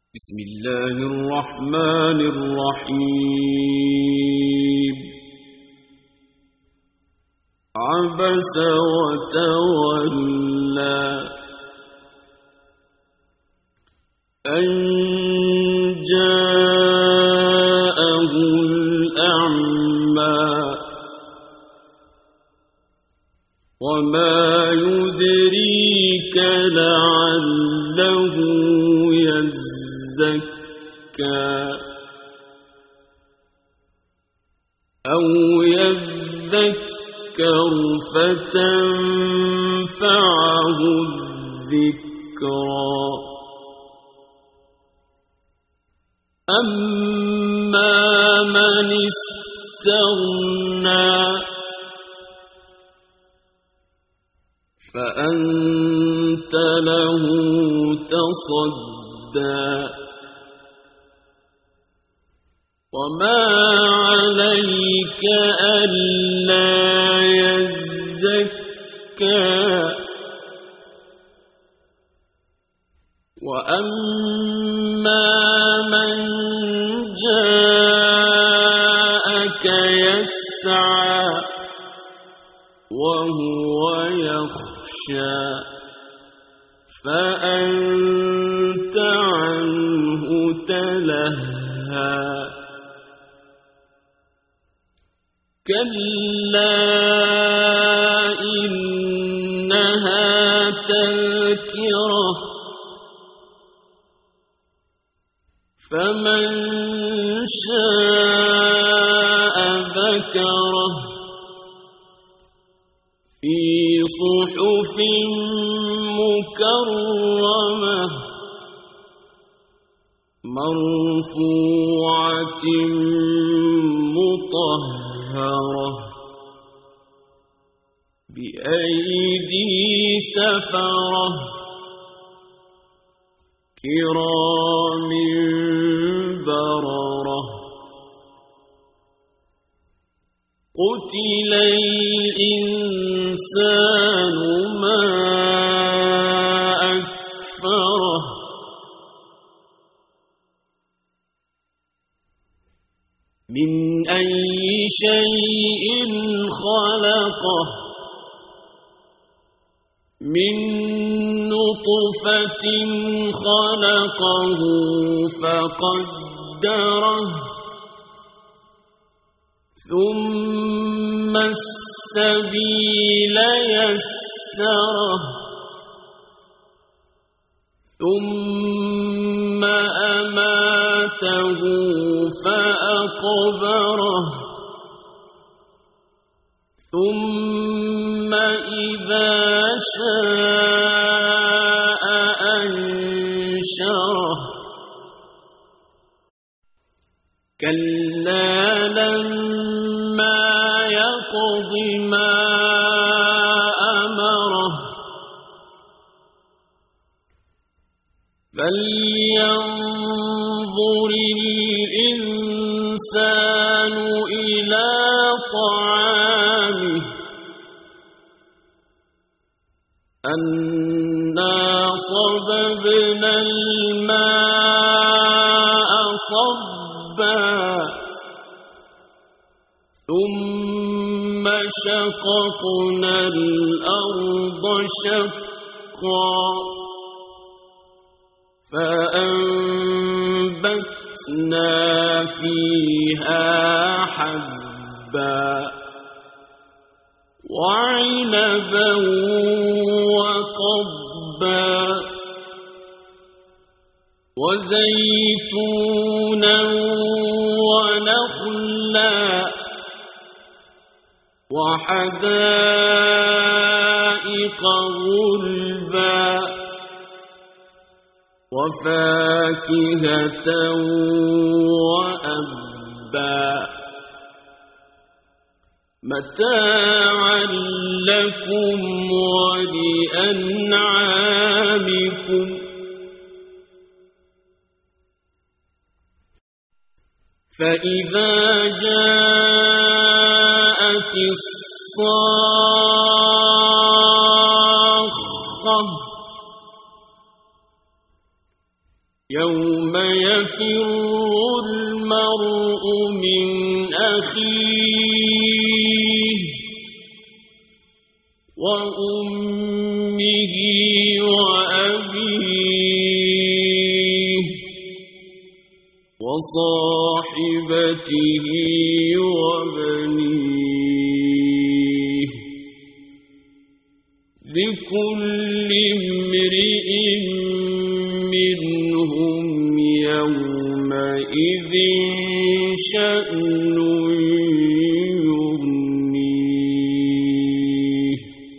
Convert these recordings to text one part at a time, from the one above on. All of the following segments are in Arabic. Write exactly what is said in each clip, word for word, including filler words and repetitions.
بسم الله الرحمن الرحيم. عبس وتولى أن جاءه الأعمى وما يدريك لعله يزكى أو يذكر فتنفعه الذكرى. أما من استغنى فأنت له تصدى وما عليك ألا يزكى وأما من جاءك يسعى وهو يخشى فأنت عنه تلهى. كلا إنها تذكرة فمن شاء ذكره في صحف مكرمة مرفوعة مطهرة بأيدي سفرة كرام بررة. قتل الإنسان ما أكفره من أي شيء خلقه من نطفة خلقه فقدره ثم السبيل يسره ثم أماته فأقبره ثم إذا شاء أنشره. كلا لما يقض ما أمره فلينظر الإنسان إلى طعامه أنا صببنا الماء صبا ثم شققنا الأرض شقا فأنبتنا فيها حبا وعنبا وقضبا وزيتونا ونخلا وحدائق غلبا وفاكهة وأبا متاعا لكم ولأنعامكم. فإذا جاءت الصاخة يوم يفر المرء من أخيه وأمه وأبيه وصاحبته وبنيه لكل امرئ منهم يومئذ شأن يغنيه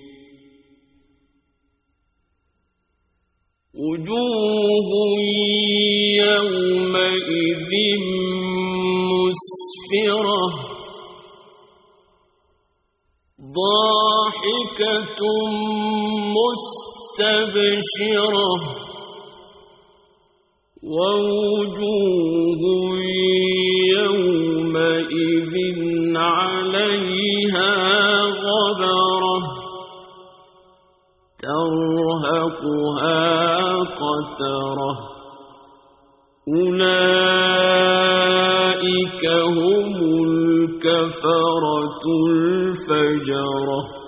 وجوه يومئذ مسفرة ضاحكة مستبشرة ووجوه يومئذ عليها غبرة ترهقها قترة أولئك هم الكفرة الفجرة.